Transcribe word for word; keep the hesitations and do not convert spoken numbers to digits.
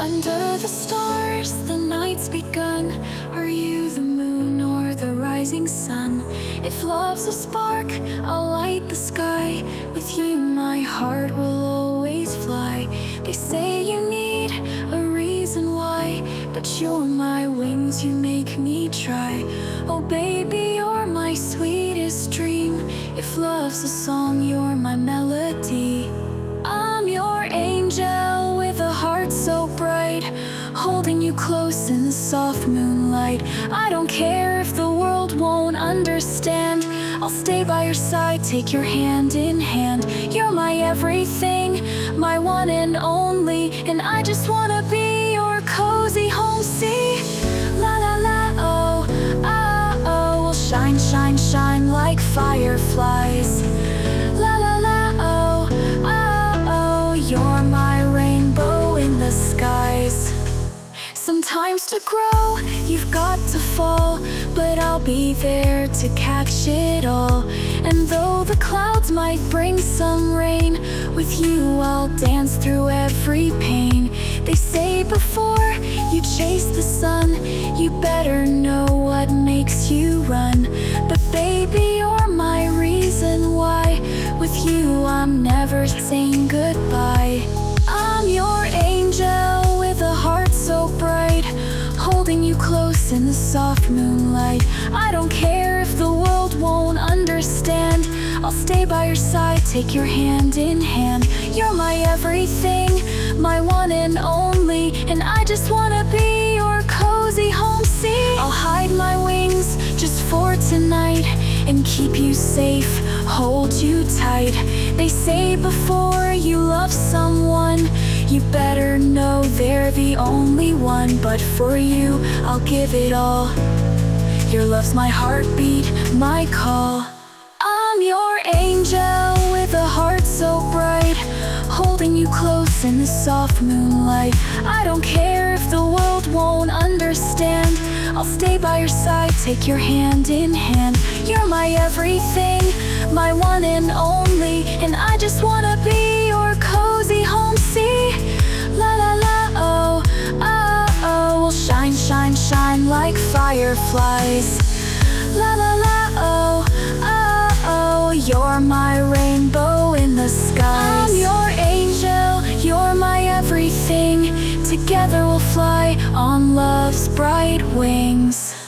Under the stars, the night's begun. Are you the moon or the rising sun? If love's a spark, I'll light the sky. With you my heart will always fly. They say you need a reason why, but you're my wings, you make me try. Oh baby, you're my sweetest dream. If love's a song, you're my melody. I'm your angel with a heart so bright, holding you close in the soft moonlight. I don't care if the world won't understand, I'll stay by your side, take your hand in hand. You're my everything, my one and only, and I just wanna be your cozy home. See, la la la, oh, ah, oh, we'll shine, shine, shine like fireflies. La la la, oh, ah, oh, you're my rainbow in the skies. Sometimes to grow, you've got to fall, but I'll be there to catch it all. And though the clouds might bring some rain, with you I'll dance through every pain. They say before you chase the sun, you better know what makes you run. But baby, you're my reason why. With you I'm never saying goodbye. I'm your angel with a heart so bright, holding you close in the soft moonlight. I don't care if the world won't understand, I'll stay by your side, take your hand in hand. You're my everything, my one and only, and I just wanna be your cozy home. See, I'll hide my wings just for tonight and keep you safe, hold you tight. They say before you love someone, you better know they're the only one. But for you, I'll give it all. Your love's my heartbeat, my call. I'm your angel with a heart so bright, holding you close in the soft moonlight. I don't care if the world won't understand, I'll stay by your side, take your hand in hand. You're my everything, my one and only, and I just wanna be your cozy home. See, la la la, oh, oh, oh, we'll shine, shine, shine like fireflies. La la la, oh, oh, oh, you're my rainbow in the skies. I'm your angel, you're my everything. Together we'll fly on love's bright wings.